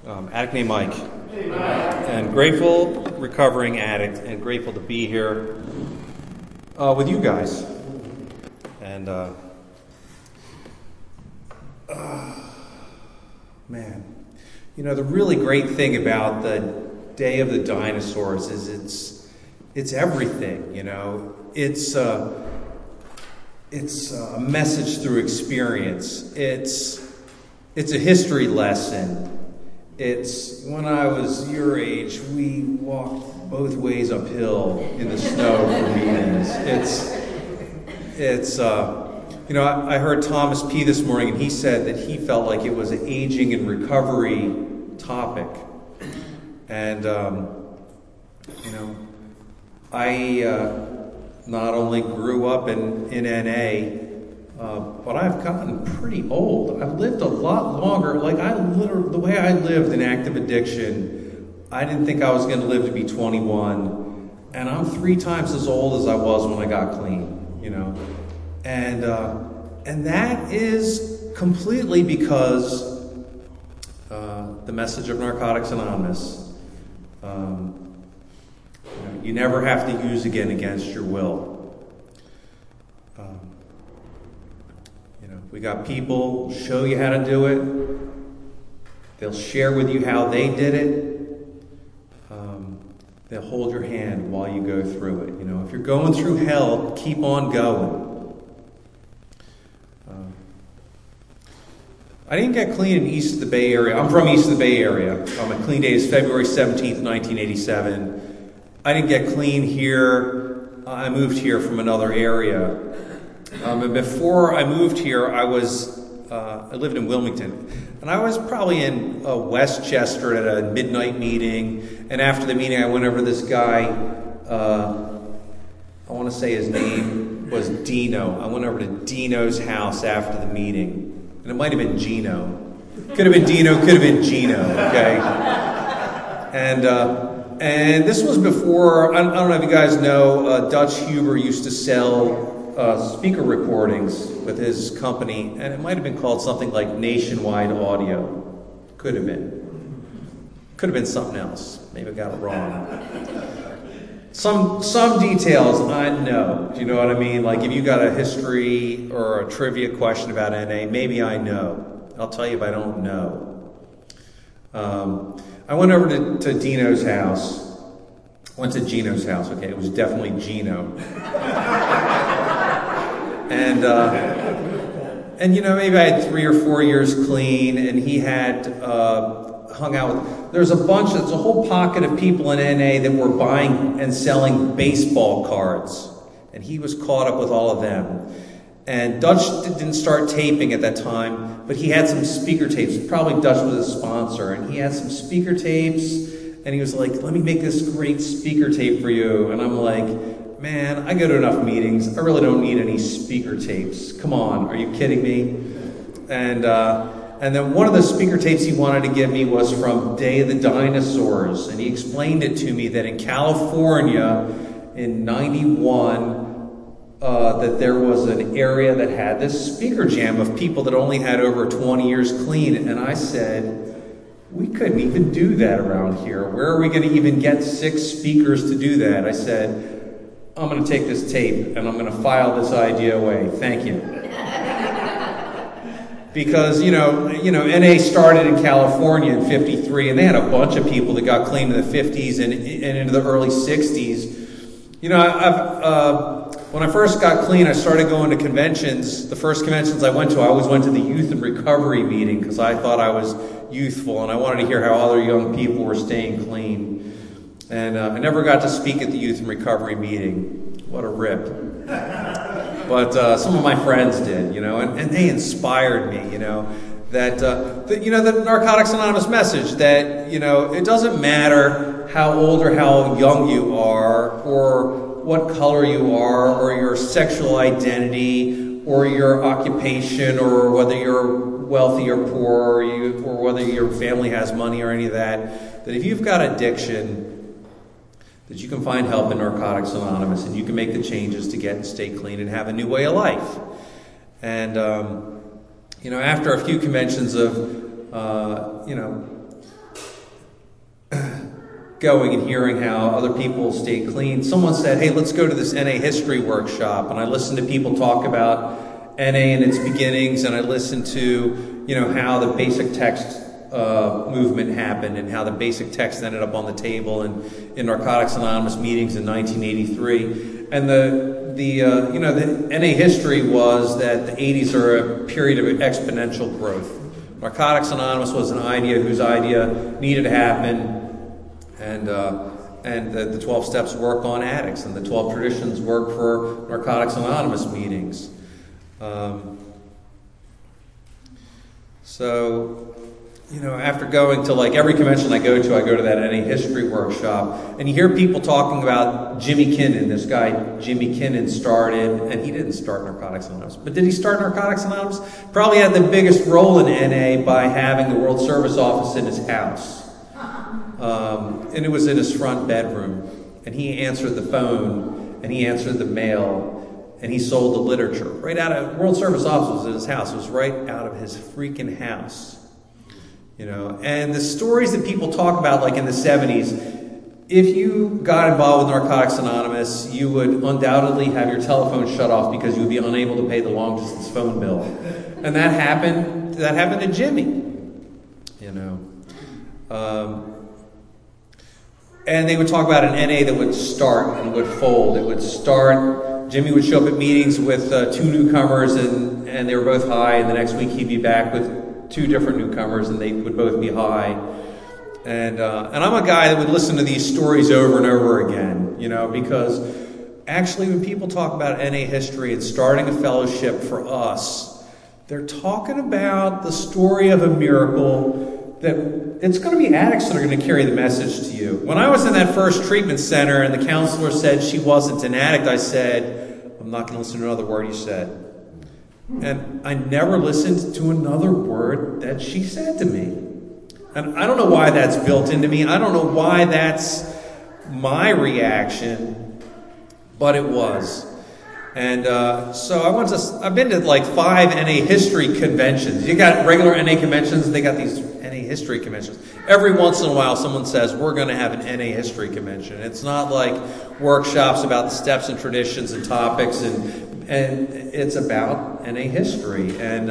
Addict named Mike. And grateful, recovering addict, and grateful to be here with you guys. And, man, you know, the really great thing about the Day of the Dinosaurs is it's everything, you know. It's a message through experience. It's a history lesson. It's when I was your age, we walked both ways uphill in the snow for meetings. You know, I heard Thomas P. this morning, and he said that he felt like it was an aging and recovery topic. And, you know, I not only grew up in NA, but I've gotten pretty old. I've lived a lot longer. Like, the way I lived in active addiction, I didn't think I was going to live to be 21. And I'm 3 times as old as I was when I got clean, you know. And that is completely because the message of Narcotics Anonymous. You never have to use again against your will. We got people show you how to do it. They'll share with you how they did it. They'll hold your hand while you go through it. You know, if you're going through hell, keep on going. I didn't get clean in East of the Bay Area. I'm from East of the Bay Area. My clean date is February 17th, 1987. I didn't get clean here. I moved here from another area. And before I moved here, I lived in Wilmington. And I was probably in Westchester at a midnight meeting. And after the meeting, I went over to this guy. I want to say his name was Dino. I went over to Dino's house after the meeting. And it might have been Gino. Could have been Dino, could have been Gino, okay? And this was before, I don't know if you guys know, Dutch Huber used to sell speaker recordings with his company, and it might have been called something like Nationwide Audio. Could have been. Could have been something else. Maybe I got it wrong. Some details I know. Do you know what I mean? Like if you got a history or a trivia question about NA, maybe I know. I'll tell you if I don't know. I went over to Dino's house. Went to Gino's house. Okay, it was definitely Gino. And you know, maybe I had 3 or 4 years clean, and he had hung out with. There's a whole pocket of people in NA that were buying and selling baseball cards, and he was caught up with all of them. And Dutch didn't start taping at that time, but he had some speaker tapes. Probably Dutch was a sponsor, and he had some speaker tapes, and he was like, "Let me make this great speaker tape for you." And I'm like, "Man, I go to enough meetings. I really don't need any speaker tapes. Come on, are you kidding me?" And then one of the speaker tapes he wanted to give me was from Day of the Dinosaurs. And he explained it to me that in California in 91, that there was an area that had this speaker jam of people that only had over 20 years clean. And I said, we couldn't even do that around here. Where are we going to even get 6 speakers to do that? I said, I'm going to take this tape and I'm going to file this idea away. Thank you. Because, you know, NA started in California in 53, and they had a bunch of people that got clean in the 50s and into the early 60s. You know, when I first got clean, I started going to conventions. The first conventions I went to, I always went to the Youth and Recovery meeting because I thought I was youthful, and I wanted to hear how other young people were staying clean. And I never got to speak at the Youth and Recovery meeting. What a rip. But some of my friends did, you know, and they inspired me, you know, that the Narcotics Anonymous message that, you know, it doesn't matter how old or how young you are or what color you are or your sexual identity or your occupation or whether you're wealthy or poor or whether your family has money or any of that, that if you've got addiction, that you can find help in Narcotics Anonymous and you can make the changes to get and stay clean and have a new way of life. And, you know, after a few conventions of, you know, going and hearing how other people stayed clean. Someone said, hey, let's go to this NA history workshop. And I listened to people talk about NA and its beginnings, and I listened to, how the basic text movement happened and how the basic text ended up on the table in Narcotics Anonymous meetings in 1983. And the NA history was that the 80s are a period of exponential growth. Narcotics Anonymous was an idea whose idea needed to happen, and the 12 steps work on addicts, and the 12 traditions work for Narcotics Anonymous meetings. After going to every convention I go to that NA history workshop, and you hear people talking about Jimmy Kinnan. This guy, Jimmy Kinnan, started, and he didn't start Narcotics Anonymous, but did he start Narcotics Anonymous? Probably had the biggest role in NA by having the World Service Office in his house. And it was in his front bedroom, and he answered the phone, and he answered the mail, and he sold the literature right out of World Service Office was in his house. It was right out of his freaking house. And the stories that people talk about, like in the 70s, if you got involved with Narcotics Anonymous, you would undoubtedly have your telephone shut off because you would be unable to pay the long distance phone bill. And that happened to Jimmy. And they would talk about an NA that would start and would fold. It would start, Jimmy would show up at meetings with 2 newcomers, and they were both high, and the next week he'd be back with 2 different newcomers, and they would both be high. And I'm a guy that would listen to these stories over and over again, because actually when people talk about NA history and starting a fellowship for us, they're talking about the story of a miracle that it's going to be addicts that are going to carry the message to you. When I was in that first treatment center and the counselor said she wasn't an addict, I said, I'm not going to listen to another word you said. And I never listened to another word that she said to me. And I don't know why that's built into me. I don't know why that's my reaction, but it was. And so I've been to 5 NA history conventions. You got regular NA conventions, and they got these NA history conventions. Every once in a while someone says, we're going to have an NA history convention. It's not like workshops about the steps and traditions and topics, and it's about NA history. And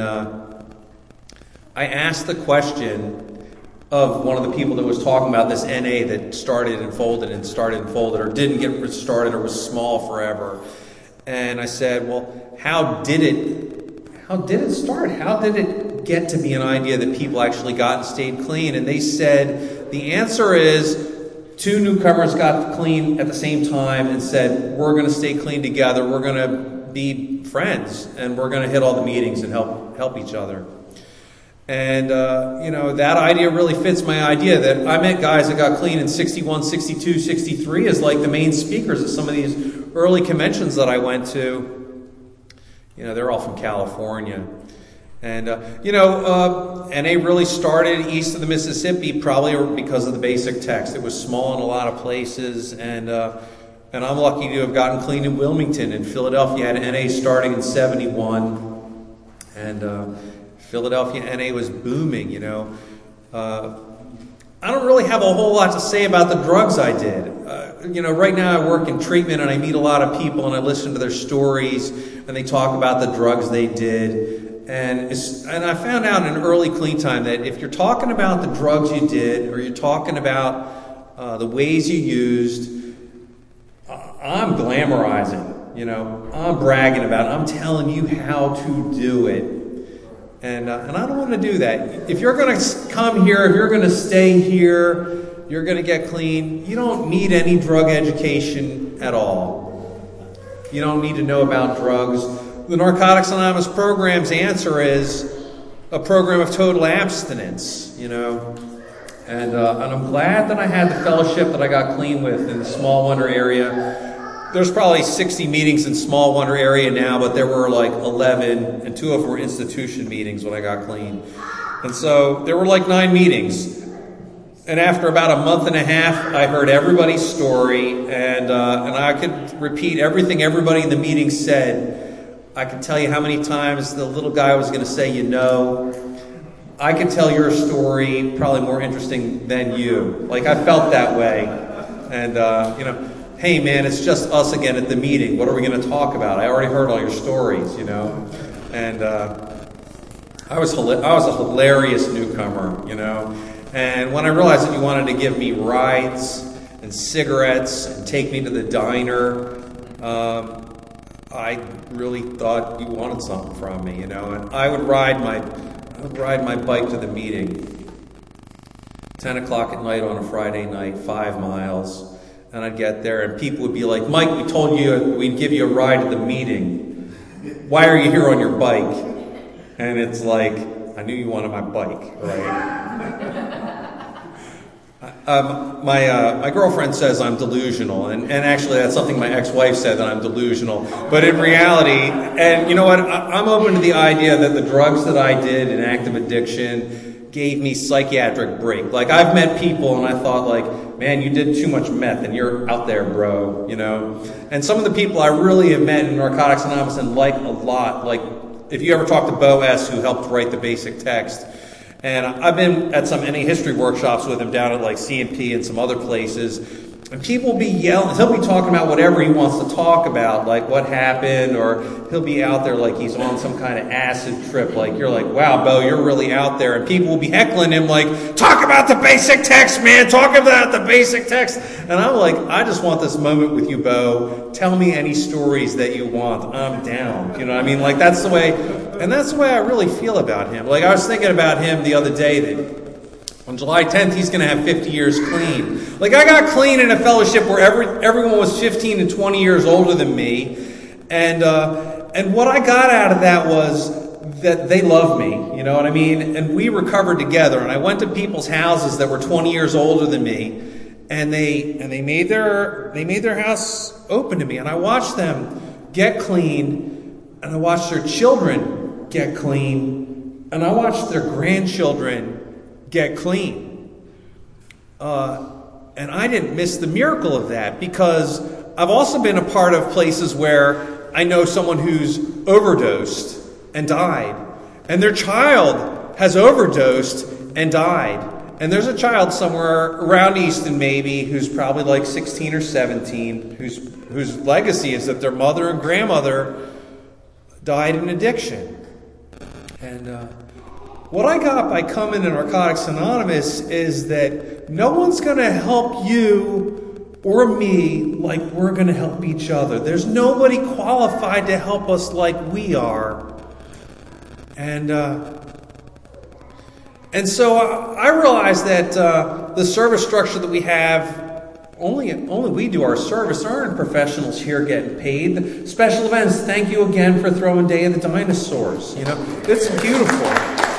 I asked the question of one of the people that was talking about this NA that started and folded or didn't get started or was small forever. And I said, well, how did it start? How did it get to be an idea that people actually got and stayed clean? And they said, the answer is 2 newcomers got clean at the same time and said, we're going to stay clean together. We're going to be friends, and we're going to hit all the meetings and help each other. And, that idea really fits my idea that I met guys that got clean in 61, 62, 63 as the main speakers at some of these early conventions that I went to. They're all from California. And, NA really started east of the Mississippi probably because of the basic text. It was small in a lot of places, and I'm lucky to have gotten clean in Wilmington. In Philadelphia, had NA starting in 71, and Philadelphia NA was booming, I don't really have a whole lot to say about the drugs I did. Right now I work in treatment, and I meet a lot of people, and I listen to their stories, and they talk about the drugs they did. And I found out in early clean time that if you're talking about the drugs you did, or you're talking about the ways you used, I'm glamorizing, I'm bragging about it. I'm telling you how to do it. And I don't want to do that. If you're going to come here, if you're going to stay here, you're going to get clean, you don't need any drug education at all. You don't need to know about drugs. The Narcotics Anonymous program's answer is a program of total abstinence, And I'm glad that I had the fellowship that I got clean with in the Small Wonder area. There's probably 60 meetings in Small Wonder area now, but there were 11, and 2 of them were institution meetings when I got clean. And so there were 9 meetings. And after about a month and a half, I heard everybody's story, and I could repeat everything everybody in the meeting said. I could tell you how many times the little guy was going to say, I could tell your story probably more interesting than you. Like, I felt that way. And, hey, man, it's just us again at the meeting. What are we going to talk about? I already heard all your stories, And I was a hilarious newcomer, And when I realized that you wanted to give me rides and cigarettes and take me to the diner, I really thought you wanted something from me, And I would ride my bike to the meeting, 10 o'clock at night on a Friday night, 5 miles, and I'd get there, and people would be like, Mike, we told you we'd give you a ride to the meeting. Why are you here on your bike? And it's like, I knew you wanted my bike, right? My girlfriend says I'm delusional, and actually that's something my ex-wife said, that I'm delusional. But in reality, and you know what, I'm open to the idea that the drugs that I did in active addiction gave me psychiatric break. Like, I've met people and I thought, like, man, you did too much meth and you're out there, bro, And some of the people I really have met in Narcotics Anonymous and like a lot, like if you ever talk to Bo S., who helped write the basic text, and I've been at some NA history workshops with him down at like CMP and some other places, and people will be yelling, he'll be talking about whatever he wants to talk about, like what happened, or he'll be out there like he's on some kind of acid trip, like you're like, wow, Bo, you're really out there, and people will be heckling him like, talk about the basic text, man, talk about the basic text, and I'm like, I just want this moment with you, Bo, tell me any stories that you want, I'm down, you know what I mean, like that's the way I really feel about him. Like I was thinking about him the other day that on July 10th, he's going to have 50 years clean. Like, I got clean in a fellowship where everyone was 15 and 20 years older than me. And what I got out of that was that they love me, you know what I mean? And we recovered together. And I went to people's houses that were 20 years older than me. And they made their house open to me. And I watched them get clean. And I watched their children get clean. And I watched their grandchildren get clean. And I didn't miss the miracle of that, because I've also been a part of places where I know someone who's overdosed and died, and their child has overdosed and died. And there's a child somewhere around Easton maybe who's probably like 16 or 17 whose legacy is that their mother and grandmother died in addiction. And what I got by coming to Narcotics Anonymous is that no one's going to help you or me like we're going to help each other. There's nobody qualified to help us like we are. And so I realized that the service structure that we have, only we do our service. There aren't professionals here getting paid. The special events, thank you again for throwing Day of the Dinosaurs. It's beautiful.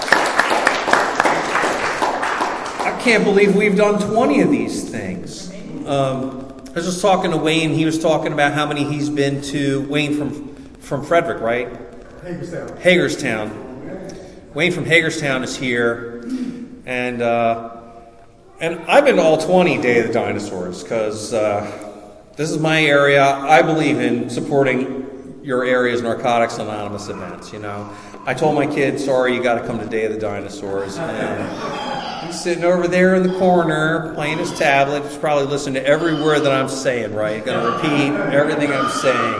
I can't believe we've done 20 of these things. I was just talking to Wayne. He was talking about how many he's been to. Wayne from Frederick, right? Hagerstown. Wayne from Hagerstown is here. And I've been to all 20 Day of the Dinosaurs because this is my area. I believe in supporting your area's Narcotics Anonymous events, I told my kid, sorry, you got to come to Day of the Dinosaurs. And he's sitting over there in the corner playing his tablet. He's probably listening to every word that I'm saying, right? Going to repeat everything I'm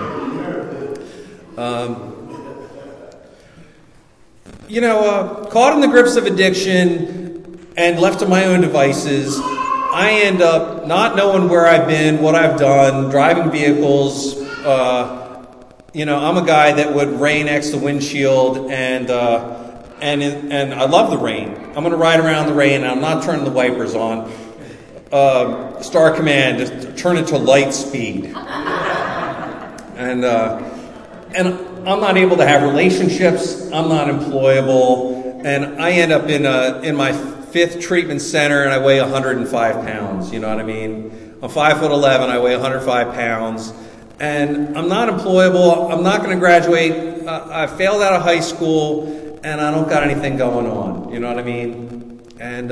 saying. Caught in the grips of addiction and left to my own devices, I end up not knowing where I've been, what I've done, driving vehicles. I'm a guy that would rain next to windshield, and I love the rain. I'm going to ride around the rain, and I'm not turning the wipers on. Star Command, just turn it to light speed. And I'm not able to have relationships. I'm not employable, and I end up in my 5th treatment center, and I weigh 105 pounds. You know what I mean? I'm 5'11". I weigh 105 pounds. And I'm not employable. I'm not going to graduate. I failed out of high school, and I don't got anything going on. You know what I mean? And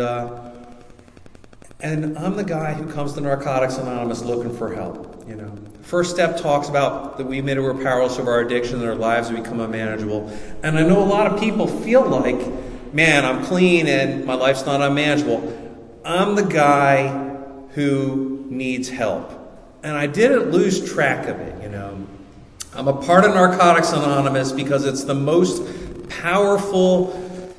I'm the guy who comes to Narcotics Anonymous looking for help. First Step talks about that we admit we're powerless of our addiction and our lives have become unmanageable. And I know a lot of people feel like man, I'm clean and my life's not unmanageable. I'm the guy who needs help. And I didn't lose track of it, you know. I'm a part of Narcotics Anonymous because it's the most powerful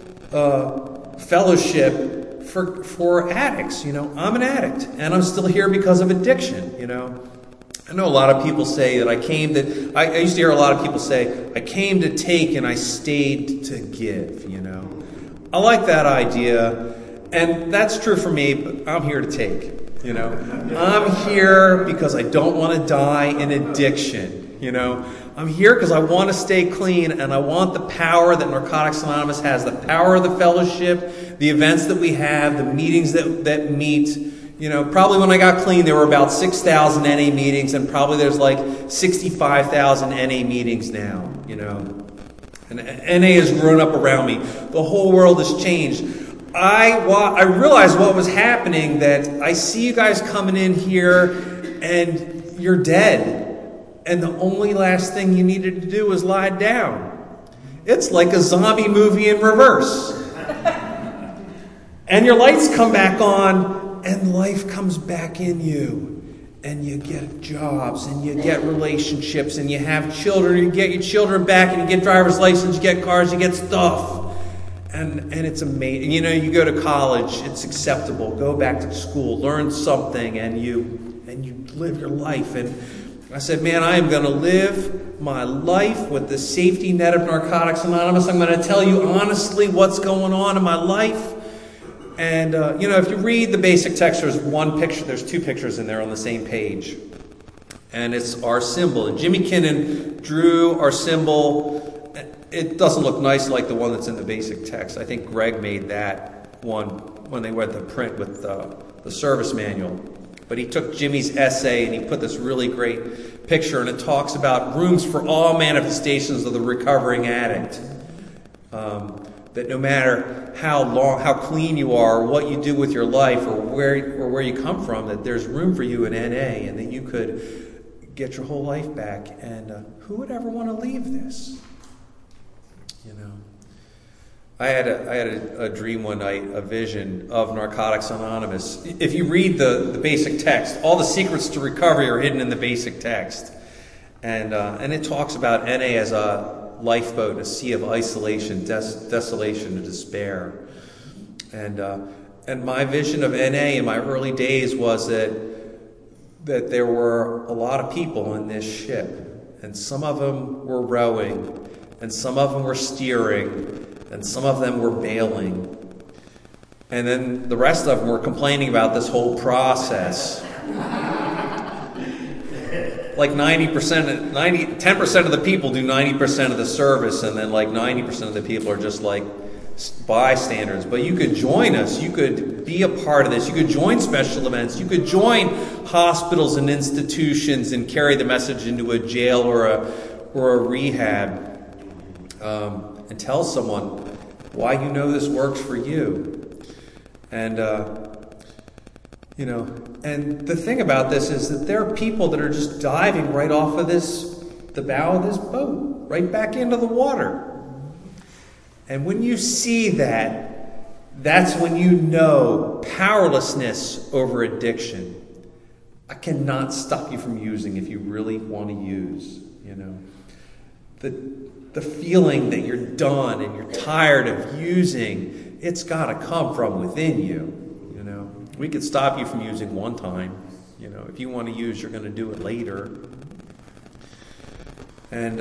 fellowship for addicts, you know. I'm an addict, and I'm still here because of addiction, you know. I know a lot of people say that I used to hear a lot of people say, I came to take and I stayed to give, you know. I like that idea, and that's true for me, but I'm here to take, you know. I'm here because I don't want to die in addiction, you know. I'm here because I want to stay clean, and I want the power that Narcotics Anonymous has, the power of the fellowship, the events that we have, the meetings that meet. You know, probably when I got clean, there were about 6,000 NA meetings, and probably there's like 65,000 NA meetings now, you know. And NA has grown up around me. The whole world has changed. I realized what was happening, that I see you guys coming in here, and you're dead. And the only last thing you needed to do was lie down. It's like a zombie movie in reverse. And your lights come back on, and life comes back in you, and you get jobs, and you get relationships, and you have children, you get your children back, and you get driver's license, you get cars, you get stuff. And it's amazing. You know, you go to college, it's acceptable. Go back to school, learn something, and you live your life. And I said, man, I am going to live my life with the safety net of Narcotics Anonymous. I'm going to tell you honestly what's going on in my life. And, you know, if you read the basic text, there's two pictures in there on the same page. And it's our symbol. And Jimmy Kinnon drew our symbol. It doesn't look nice like the one that's in the basic text. I think Greg made that one when they went to print with the service manual. But he took Jimmy's essay and he put this really great picture. And it talks about rooms for all manifestations of the recovering addict. That no matter how clean you are, or what you do with your life, or where you come from, that there's room for you in NA, and that you could get your whole life back. And who would ever want to leave this? You know, I had a dream one night, a vision of Narcotics Anonymous. If you read the basic text, all the secrets to recovery are hidden in the basic text, and it talks about NA as a lifeboat, a sea of isolation, desolation, and despair. And my vision of NA in my early days was that there were a lot of people in this ship, and some of them were rowing, and some of them were steering, and some of them were bailing, and then the rest of them were complaining about this whole process. Like 10% of the people do 90% of the service, and then like 90% of the people are just like bystanders. But you could join us. You could be a part of this. You could join special events. You could join hospitals and institutions and carry the message into a jail or a rehab, and tell someone why you know this works for you. And you know, and the thing about this is that there are people that are just diving right off of the bow of this boat, right back into the water. And when you see that, that's when you know powerlessness over addiction. I cannot stop you from using if you really want to use, you know. The feeling that you're done and you're tired of using, it's got to come from within you. We could stop you from using one time. You know, if you want to use, you're going to do it later. And,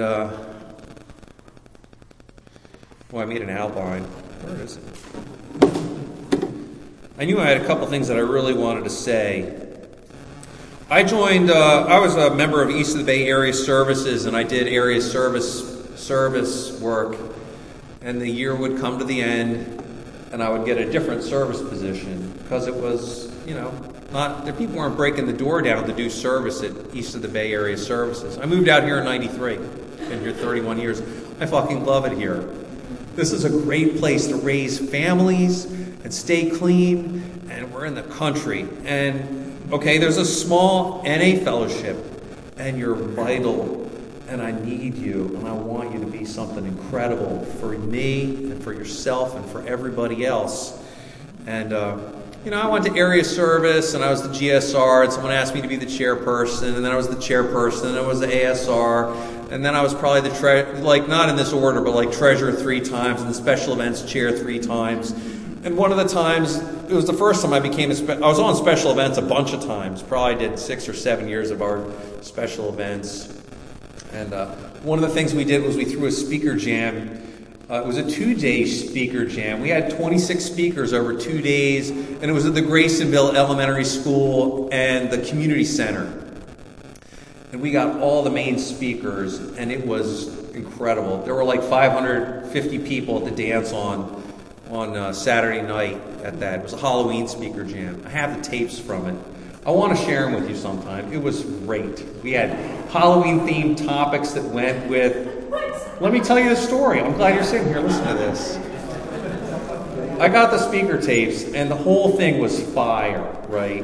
I made an outline. Where is it? I knew I had a couple things that I really wanted to say. I was a member of East of the Bay Area Services, and I did area service work. And the year would come to the end, and I would get a different service position because it was, you know, the people weren't breaking the door down to do service at East of the Bay Area Services. I moved out here in '93. Been here 31 years. I fucking love it here. This is a great place to raise families and stay clean, and we're in the country. And, okay, there's a small NA fellowship, and you're vital and I need you, and I want you to be something incredible for me and for yourself and for everybody else. And, I went to area service, and I was the GSR, and someone asked me to be the chairperson, and then I was the chairperson, and I was the ASR, and then I was probably the not in this order, but like treasurer 3 times, and the special events chair 3 times. And one of the times, it was the first time I was on special events a bunch of times, probably did 6 or 7 years of our special events. And one of the things we did was we threw a speaker jam. It was a 2-day speaker jam. We had 26 speakers over 2 days, and it was at the Graysonville Elementary School and the community center. And we got all the main speakers, and it was incredible. There were like 550 people at the dance on Saturday night at that. It was a Halloween speaker jam. I have the tapes from it. I want to share them with you sometime. It was great. We had Halloween-themed topics that went with... Let me tell you the story. I'm glad you're sitting here. Listen to this. I got the speaker tapes, and the whole thing was fire, right?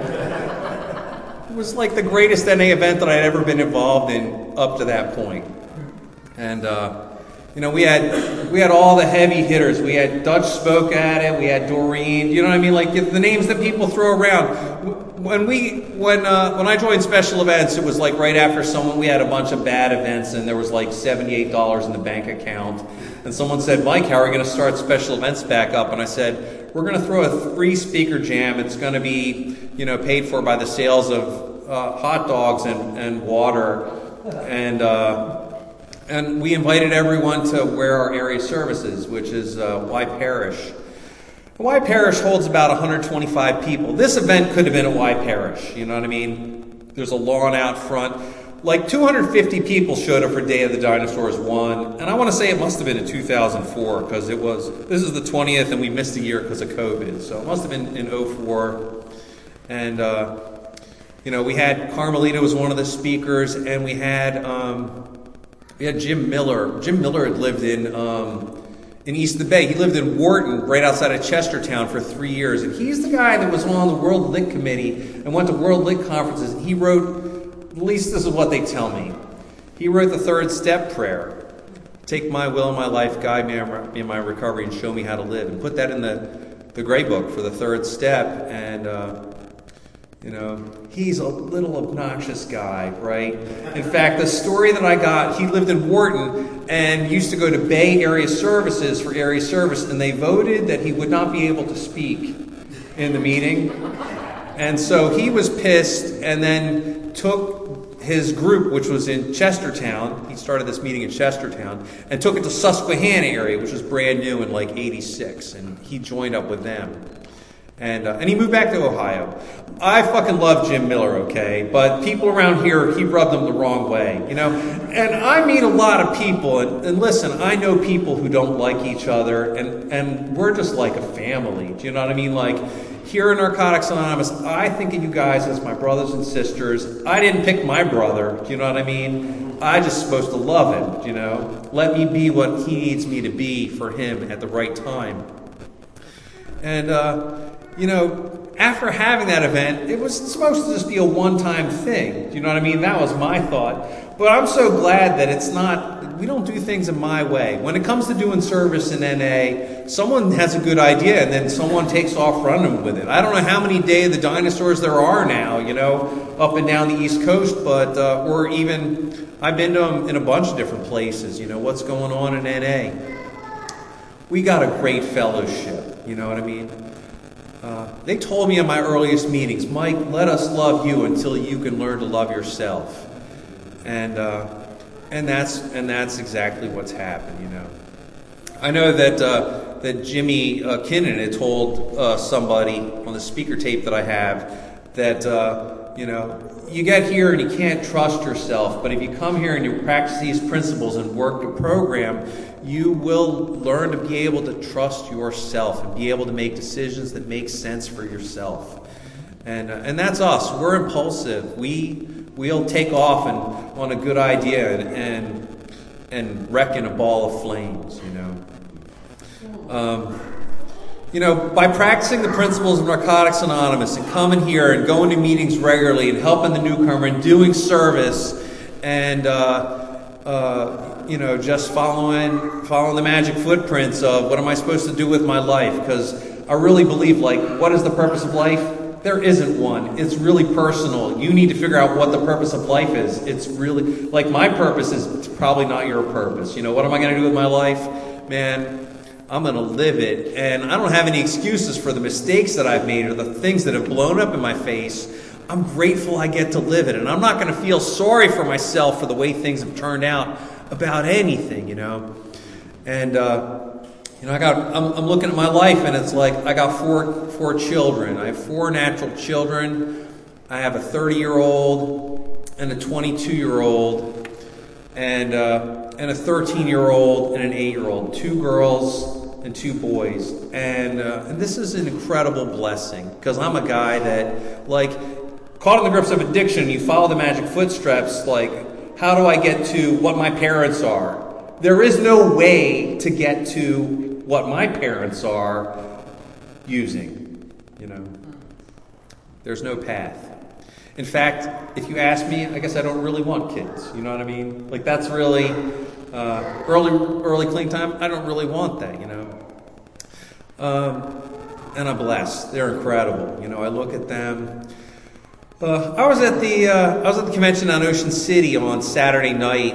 It was like the greatest NA event that I had ever been involved in up to that point. And, we had all the heavy hitters. We had Dutch Spoke at it. We had Doreen. You know what I mean? Like the names that people throw around. When I joined special events, it was like right after we had a bunch of bad events, and there was like $78 in the bank account. And someone said, "Mike, how are we going to start special events back up?" And I said, "We're going to throw a free speaker jam. It's going to be, paid for by the sales of hot dogs and water." And we invited everyone to where our area services, which is Y Parish. Y Parish holds about 125 people. This event could have been at Y Parish, you know what I mean? There's a lawn out front. Like 250 people showed up for Day of the Dinosaurs 1, and I want to say it must have been in 2004, because this is the 20th, and we missed a year because of COVID, so it must have been in 2004. And, we had Carmelita was one of the speakers, and we had Jim Miller. Jim Miller had lived in East of the Bay. He lived in Wharton, right outside of Chestertown, for 3 years. And he's the guy that was on the World Lit Committee and went to World Lit conferences. He wrote, at least this is what they tell me, he wrote the third step prayer. Take my will and my life, guide me in my recovery, and show me how to live. And put that in the gray book for the third step. And, he's a little obnoxious guy, right? In fact, the story that I got, he lived in Wharton and used to go to Bay Area Services for area service, and they voted that he would not be able to speak in the meeting. And so he was pissed, and then took his group, which was in Chestertown, he started this meeting in Chestertown, and took it to Susquehanna area, which was brand new in like 86, and he joined up with them. And he moved back to Ohio. I fucking love Jim Miller, okay? But people around here, he rubbed them the wrong way, And I meet a lot of people, and listen, I know people who don't like each other, and we're just like a family. Do you know what I mean? Like, here in Narcotics Anonymous, I think of you guys as my brothers and sisters. I didn't pick my brother, do you know what I mean? I'm just supposed to love him, Let me be what he needs me to be for him at the right time. And, after having that event, it was supposed to just be a one-time thing. Do you know what I mean? That was my thought. But I'm so glad that it's not, we don't do things in my way. When it comes to doing service in NA, someone has a good idea and then someone takes off running with it. I don't know how many Day of the Dinosaurs there are now, up and down the East Coast, but, or even, I've been to them in a bunch of different places, what's going on in NA. We got a great fellowship, you know what I mean? They told me in my earliest meetings, Mike, let us love you until you can learn to love yourself. And that's exactly what's happened, I know that Jimmy Kinnan had told somebody on the speaker tape that I have that, you get here and you can't trust yourself, but if you come here and you practice these principles and work the program, you will learn to be able to trust yourself and be able to make decisions that make sense for yourself. And that's us. We're impulsive. We'll take off on a good idea and wreck in a ball of flames, by practicing the principles of Narcotics Anonymous and coming here and going to meetings regularly and helping the newcomer and doing service and just following the magic footprints of what am I supposed to do with my life? Because I really believe, what is the purpose of life? There isn't one. It's really personal. You need to figure out what the purpose of life is. It's really, my purpose is probably not your purpose. What am I going to do with my life? Man, I'm going to live it. And I don't have any excuses for the mistakes that I've made or the things that have blown up in my face. I'm grateful I get to live it. And I'm not going to feel sorry for myself for the way things have turned out about anything, And, I'm looking at my life, and it's I got four children. I have 4 natural children. I have a 30-year-old and a 22-year-old and a 13-year-old and an 8-year-old. 2 girls and 2 boys. And this is an incredible blessing because I'm a guy that, caught in the grips of addiction, you follow the magic footsteps, how do I get to what my parents are? There is no way to get to what my parents are using, There's no path. In fact, if you ask me, I guess I don't really want kids, you know what I mean? That's really, early clean time, I don't really want that, And I'm blessed. They're incredible. I look at them. I was at the convention on Ocean City on Saturday night,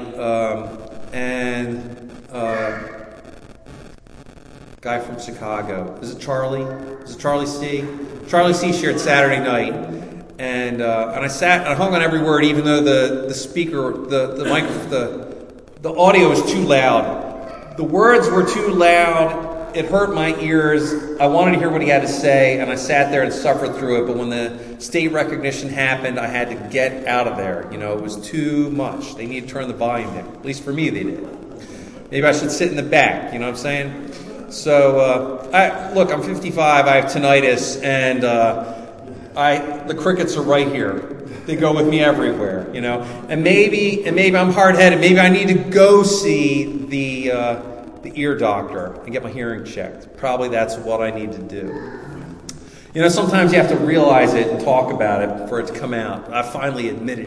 guy from Chicago. Is it Charlie? Is it Charlie C? Charlie C shared Saturday night, and I sat and I hung on every word, even though the speaker, the audio was too loud. The words were too loud. It hurt my ears. I wanted to hear what he had to say, and I sat there and suffered through it. But when the state recognition happened, I had to get out of there. It was too much. They need to turn the volume down. At least for me, they did. Maybe I should sit in the back. You know what I'm saying? So, I'm 55. I have tinnitus, and the crickets are right here. They go with me everywhere. And maybe I'm hard-headed. Maybe I need to go see the ear doctor and get my hearing checked. Probably that's what I need to do. Sometimes you have to realize it and talk about it for it to come out. I finally admitted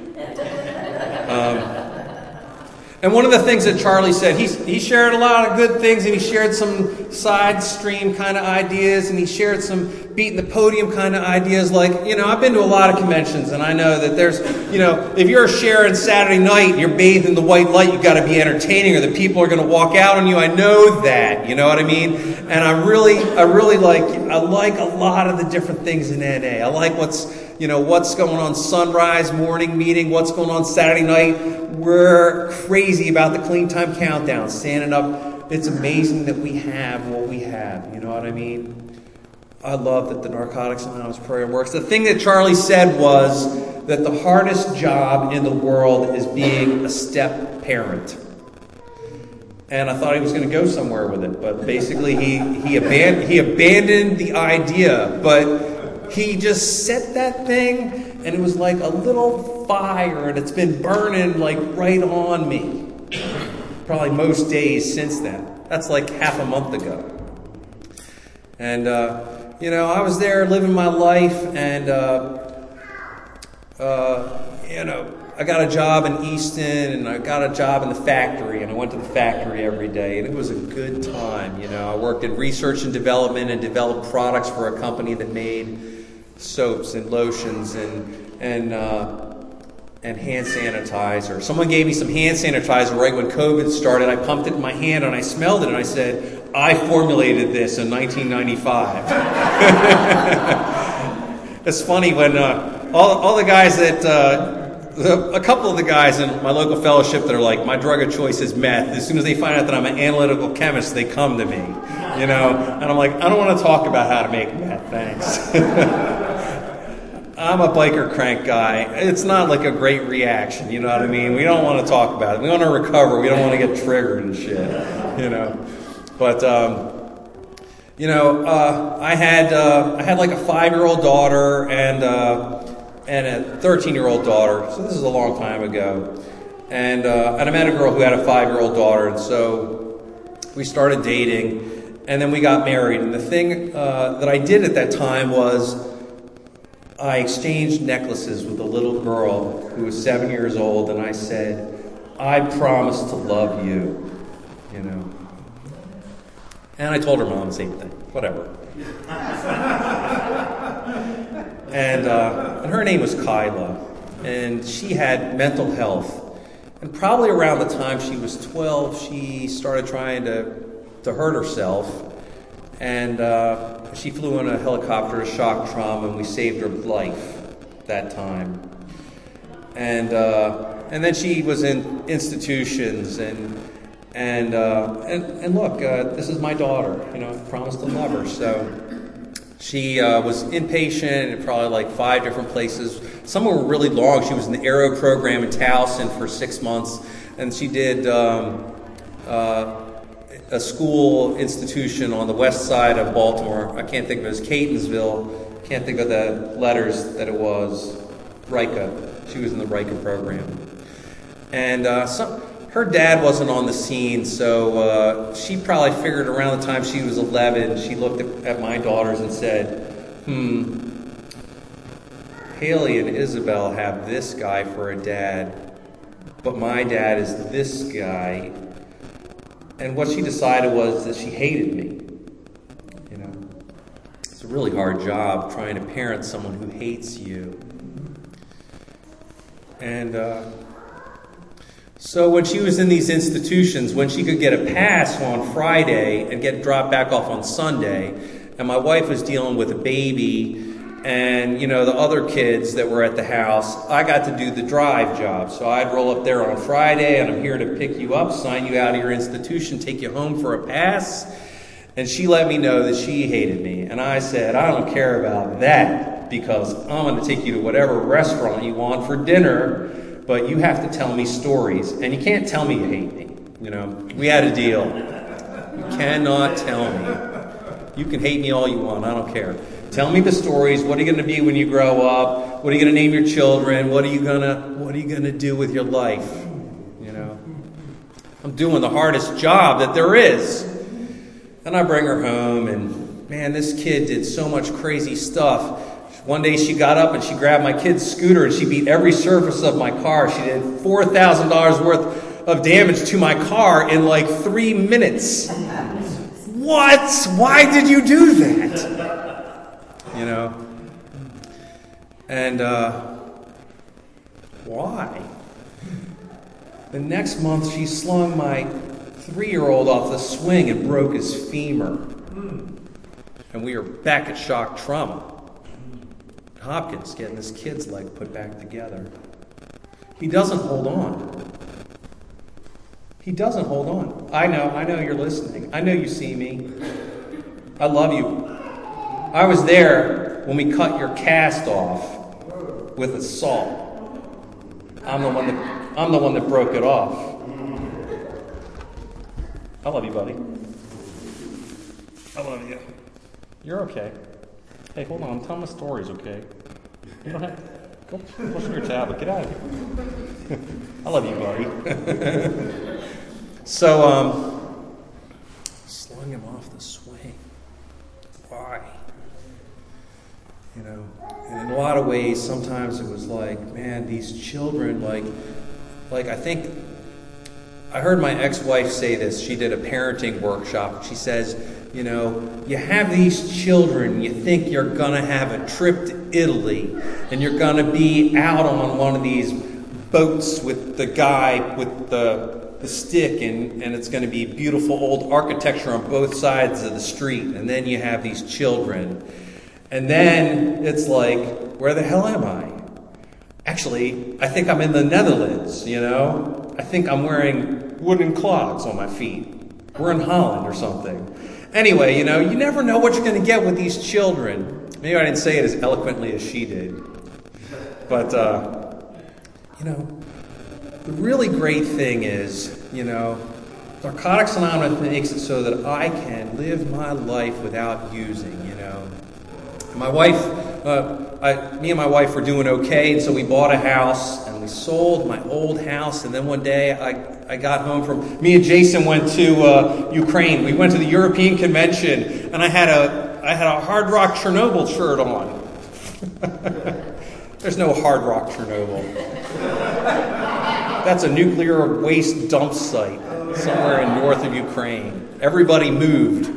it. And one of the things that Charlie said, he shared a lot of good things, and he shared some side stream kind of ideas, and he shared some beating the podium kind of ideas. I've been to a lot of conventions, and I know that there's, if you're sharing Saturday night and you're bathed in the white light, you've got to be entertaining, or the people are going to walk out on you. I know that, you know what I mean? And I like a lot of the different things in NA. I like what's going on sunrise, morning meeting, what's going on Saturday night. We're crazy about the clean time countdown, standing up. It's amazing that we have what we have. You know what I mean? I love that the Narcotics Anonymous program works. The thing that Charlie said was that the hardest job in the world is being a step parent. And I thought he was going to go somewhere with it, but basically he abandoned the idea. But he just set that thing, and it was like a little fire, and it's been burning right on me. Probably most days since then. That's half a month ago. And I was there living my life, and I got a job in Easton, and I got a job in the factory, and I went to the factory every day, and it was a good time. I worked in research and development and developed products for a company that made soaps and lotions and hand sanitizer. Someone gave me some hand sanitizer right when COVID started. I pumped it in my hand, and I smelled it, and I said, I formulated this in 1995. It's funny when all the guys that... a couple of the guys in my local fellowship that are like, my drug of choice is meth. As soon as they find out that I'm an analytical chemist, they come to me, And I'm like, I don't want to talk about how to make meth, thanks. I'm a biker crank guy. It's not a great reaction, you know what I mean? We don't want to talk about it. We want to recover. We don't want to get triggered and shit, But, I had a 5-year-old daughter and a 13-year-old daughter. So this is a long time ago. And I met a girl who had a 5-year-old daughter. And so we started dating. And then we got married. And the thing that I did at that time was I exchanged necklaces with a little girl who was 7 years old. And I said, I promise to love you, you know. And I told her mom the same thing, whatever. And her name was Kyla, and she had mental health. And probably around the time she was 12, she started trying to hurt herself. And she flew in a helicopter, shock trauma, and we saved her life that time. And then she was in institutions, and look, this is my daughter. You know, I promised to love her. So she was inpatient in probably like 5 different places. Some were really long. She was in the Aero program in Towson for 6 months, and she did a school institution on the west side of Baltimore. I can't think of it as Catonsville. Can't think of the letters that it was. Rika. She was in the Rika program. And her dad wasn't on the scene, so she probably figured around the time she was 11, she looked at my daughters and said, Haley and Isabel have this guy for a dad, but my dad is this guy. And what she decided was that she hated me. You know, it's a really hard job trying to parent someone who hates you. And so when she was in these institutions, when she could get a pass on Friday and get dropped back off on Sunday, and my wife was dealing with a baby and, you know, the other kids that were at the house, I got to do the drive job. So I'd roll up there on Friday, and I'm here to pick you up, sign you out of your institution, take you home for a pass. And she let me know that she hated me. And I said, I don't care about that, because I'm going to take you to whatever restaurant you want for dinner, but you have to tell me stories. And you can't tell me you hate me. You know, we had a deal. You cannot tell me. You can hate me all you want. I don't care. Tell me the stories. What are you going to be when you grow up? What are you going to name your children? What are you going to do with your life? You know, I'm doing the hardest job that there is. And I bring her home, and man, this kid did so much crazy stuff. One day she got up and she grabbed my kid's scooter and she beat every surface of my car. She did $4,000 worth of damage to my car in like 3 minutes. What? Why did you do that? You know? And why? The next month she slung my 3-year-old off the swing and broke his femur. And we were back at shock trauma. Hopkins getting this kid's leg put back together. He doesn't hold on. He doesn't hold on. I know you're listening. I know you see me. I love you. I was there when we cut your cast off with a saw. I'm the one that broke it off. I love you, buddy. I love you. You're okay. Hey, hold on. I'm telling my stories, okay? You don't have... Go push your tablet. Get out of here. I love you, buddy. So, slung him off the swing. Why? You know, and in a lot of ways, sometimes it was like, man, these children, like I think... I heard my ex-wife say this. She did a parenting workshop. She says, you know, you have these children, you think you're going to have a trip to Italy, and you're going to be out on one of these boats with the guy with the stick, and it's going to be beautiful old architecture on both sides of the street, and then you have these children. And then it's like, where the hell am I? Actually, I think I'm in the Netherlands, you know? I think I'm wearing wooden clogs on my feet. We're in Holland or something. Anyway, you know, you never know what you're going to get with these children. Maybe I didn't say it as eloquently as she did. But, you know, the really great thing is, you know, Narcotics Anonymous makes it so that I can live my life without using, you know. My wife, me and my wife were doing okay, and so we bought a house, and we sold my old house, and then one day I got home me and Jason went to Ukraine. We went to the European Convention, and I had a Hard Rock Chernobyl shirt on. There's no Hard Rock Chernobyl. That's a nuclear waste dump site somewhere in north of Ukraine. Everybody moved.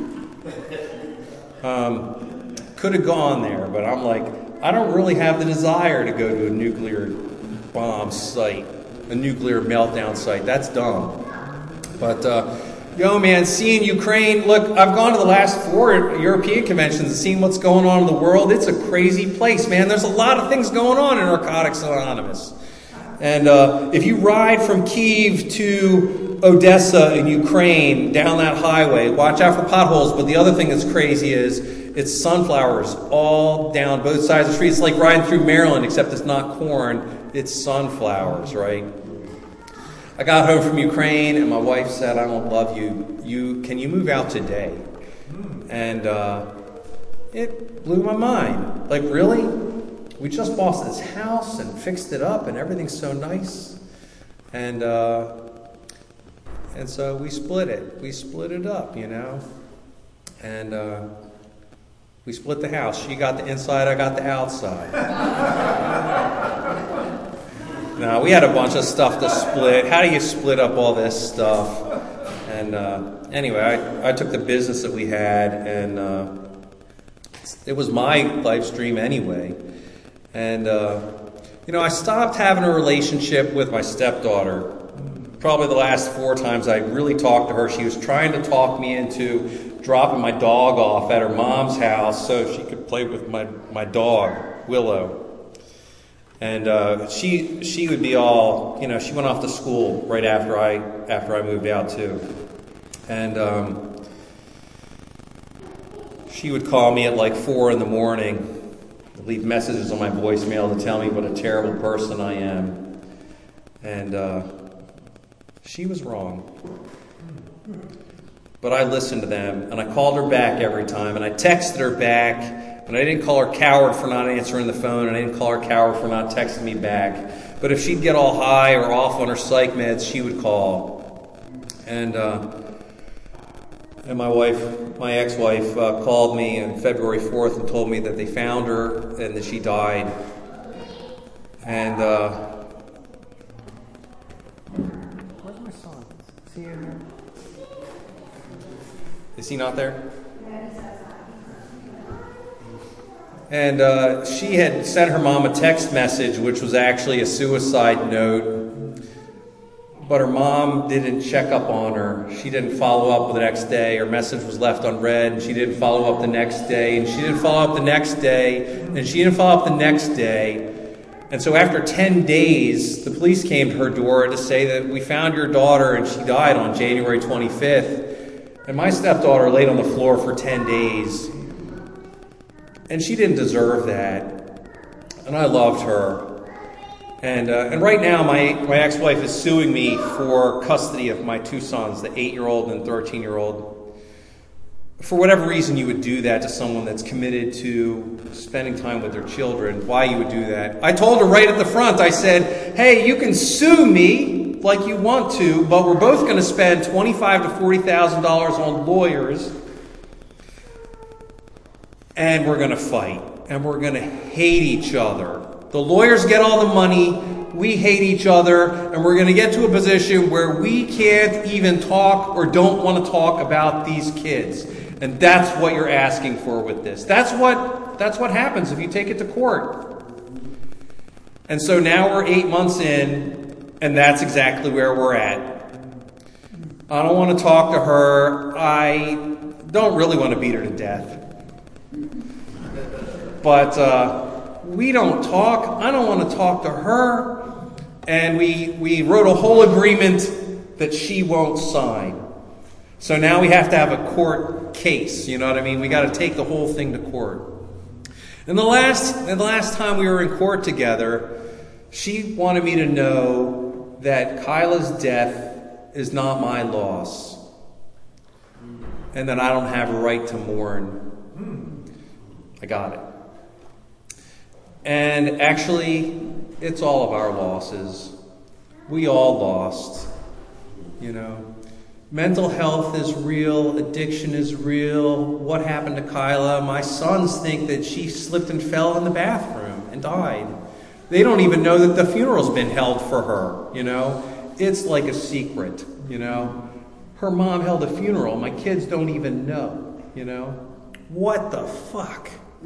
Could have gone there, but I'm like, I don't really have the desire to go to a nuclear bomb site, a nuclear meltdown site. That's dumb. But, man, seeing Ukraine, look, I've gone to the last 4 European conventions and seen what's going on in the world. It's a crazy place, man. There's a lot of things going on in Narcotics Anonymous. And if you ride from Kyiv to Odessa in Ukraine, down that highway, watch out for potholes. But the other thing that's crazy is it's sunflowers all down both sides of the street. It's like riding through Maryland, except it's not corn. It's sunflowers, right? I got home from Ukraine, and my wife said, I don't love you. Can you move out today? And it blew my mind. Like, really? We just bought this house and fixed it up, and everything's so nice. And so we split it. We split it up, And we split the house. She got the inside, I got the outside. No, we had a bunch of stuff to split. How do you split up all this stuff? And anyway, I took the business that we had, and it was my live stream anyway. And, I stopped having a relationship with my stepdaughter. Probably the last 4 times I really talked to her, she was trying to talk me into dropping my dog off at her mom's house so she could play with my dog, Willow. And she would be all, she went off to school right after I moved out too. And she would call me at like 4 a.m, leave messages on my voicemail to tell me what a terrible person I am. And she was wrong. But I listened to them, and I called her back every time, and I texted her back, and I didn't call her coward for not answering the phone, and I didn't call her coward for not texting me back. But if she'd get all high or off on her psych meds, she would call. And my ex-wife, called me on February 4th and told me that they found her and that she died. And where's my son? Is he in here? Is he not there? And she had sent her mom a text message, which was actually a suicide note. But her mom didn't check up on her. She didn't follow up the next day. Her message was left unread, and she didn't follow up the next day, and she didn't follow up the next day, and she didn't follow up the next day. And so after 10 days, the police came to her door to say that we found your daughter and she died on January 25th. And my stepdaughter laid on the floor for 10 days. And she didn't deserve that. And I loved her. And right now, my ex-wife is suing me for custody of my 2 sons, the 8-year-old and 13-year-old. For whatever reason you would do that to someone that's committed to spending time with their children, why you would do that. I told her right at the front, I said, hey, you can sue me like you want to, but we're both going to spend $25,000 to $40,000 on lawyers, and we're going to fight, and we're going to hate each other. The lawyers get all the money, we hate each other, and we're going to get to a position where we can't even talk or don't want to talk about these kids. And that's what you're asking for with this. That's what happens if you take it to court. And so now we're 8 months in, and that's exactly where we're at. I don't want to talk to her. I don't really want to beat her to death. But we don't talk. I don't want to talk to her. And we wrote a whole agreement that she won't sign. So now we have to have a court case. You know what I mean? We got to take the whole thing to court. And the last time we were in court together, she wanted me to know that Kyla's death is not my loss, and that I don't have a right to mourn. I got it. And actually, it's all of our losses. We all lost, you know. Mental health is real, addiction is real. What happened to Kyla? My sons think that she slipped and fell in the bathroom and died. They don't even know that the funeral's been held for her, you know. It's like a secret, you know. Her mom held a funeral. My kids don't even know, you know. What the fuck?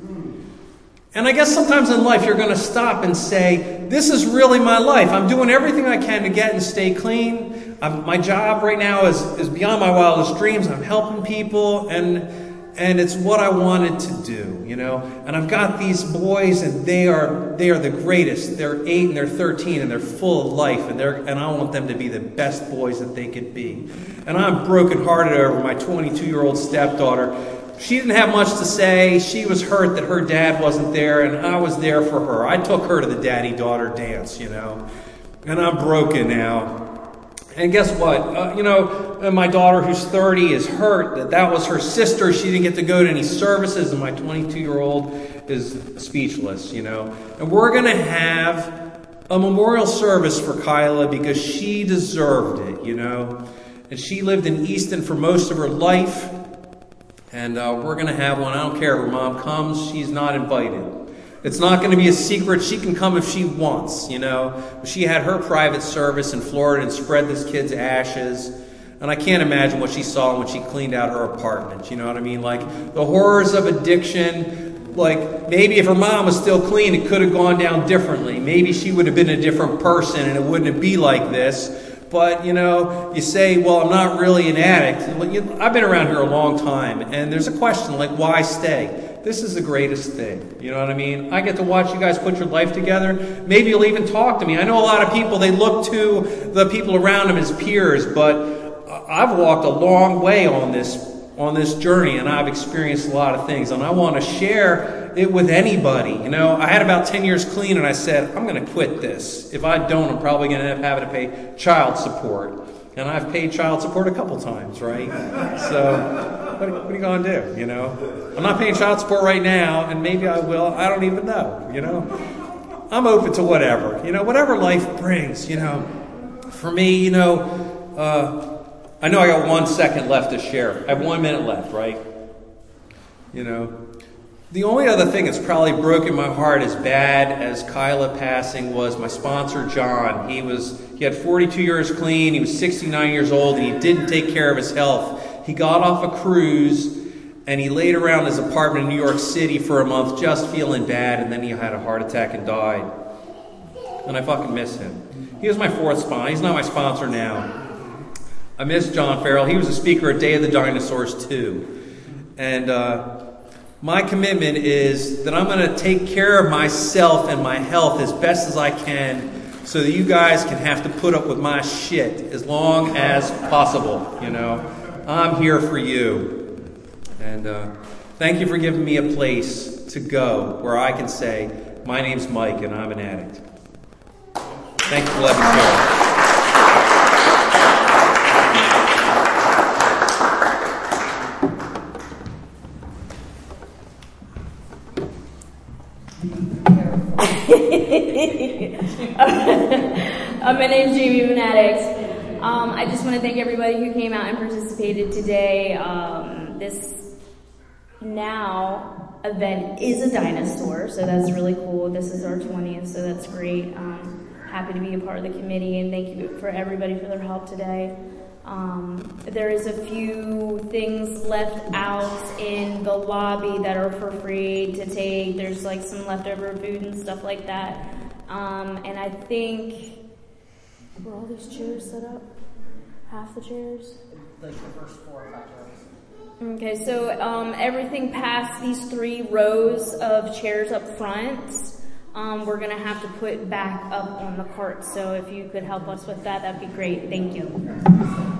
And I guess sometimes in life you're going to stop and say, this is really my life. I'm doing everything I can to get and stay clean. My job right now is beyond my wildest dreams. I'm helping people, and it's what I wanted to do, you know. And I've got these boys, and they are the greatest. They're 8 and they're 13, and they're full of life, and I want them to be the best boys that they could be. And I'm brokenhearted over my 22-year-old stepdaughter. She didn't have much to say. She was hurt that her dad wasn't there, and I was there for her. I took her to the daddy-daughter dance, you know. And I'm broken now. And guess what? You know, my daughter who's 30 is hurt. That was her sister. She didn't get to go to any services, and my 22-year-old is speechless, you know. And we're going to have a memorial service for Kyla because she deserved it, you know. And she lived in Easton for most of her life. And we're going to have one. I don't care if her mom comes. She's not invited. It's not going to be a secret. She can come if she wants, you know. She had her private service in Florida and spread this kid's ashes. And I can't imagine what she saw when she cleaned out her apartment. You know what I mean? Like, the horrors of addiction. Like, maybe if her mom was still clean, it could have gone down differently. Maybe she would have been a different person and it wouldn't be like this. But, you know, you say, well, I'm not really an addict. I've been around here a long time. And there's a question, like, why stay? This is the greatest thing. You know what I mean? I get to watch you guys put your life together. Maybe you'll even talk to me. I know a lot of people, they look to the people around them as peers, but I've walked a long way on this journey, and I've experienced a lot of things, and I want to share it with anybody. You know, I had about 10 years clean, and I said, I'm going to quit this. If I don't, I'm probably going to end up having to pay child support. And I've paid child support a couple times, right? So, what are you going to do, you know? I'm not paying child support right now, and maybe I will. I don't even know, you know? I'm open to whatever, you know, whatever life brings, you know. For me, you know, I know I got 1 second left to share. I have 1 minute left, right? You know, the only other thing that's probably broken my heart as bad as Kyla passing was my sponsor, John. He had 42 years clean. He was 69 years old, and he didn't take care of his health. He got off a cruise, and he laid around his apartment in New York City for a month just feeling bad, and then he had a heart attack and died. And I fucking miss him. He was my 4th sponsor. He's not my sponsor now. I miss John Farrell. He was a speaker at Day of the Dinosaurs, too. And my commitment is that I'm going to take care of myself and my health as best as I can so that you guys can have to put up with my shit as long as possible, you know. I'm here for you. And thank you for giving me a place to go where I can say, my name's Mike and I'm an addict. Thank you for letting me share. My name's Jamie, I'm an addict. I just want to thank everybody who came out and participated today. This now event is a dinosaur, so that's really cool. This is our 20th, so that's great. Happy to be a part of the committee, and thank you for everybody for their help today. There is a few things left out in the lobby that are for free to take. There's like some leftover food and stuff like that. And I think, were all these chairs set up? Half the chairs? Like the first 4 or 5 chairs. Okay, so everything past these 3 rows of chairs up front, we're going to have to put back up on the cart. So if you could help us with that, that'd be great. Thank you.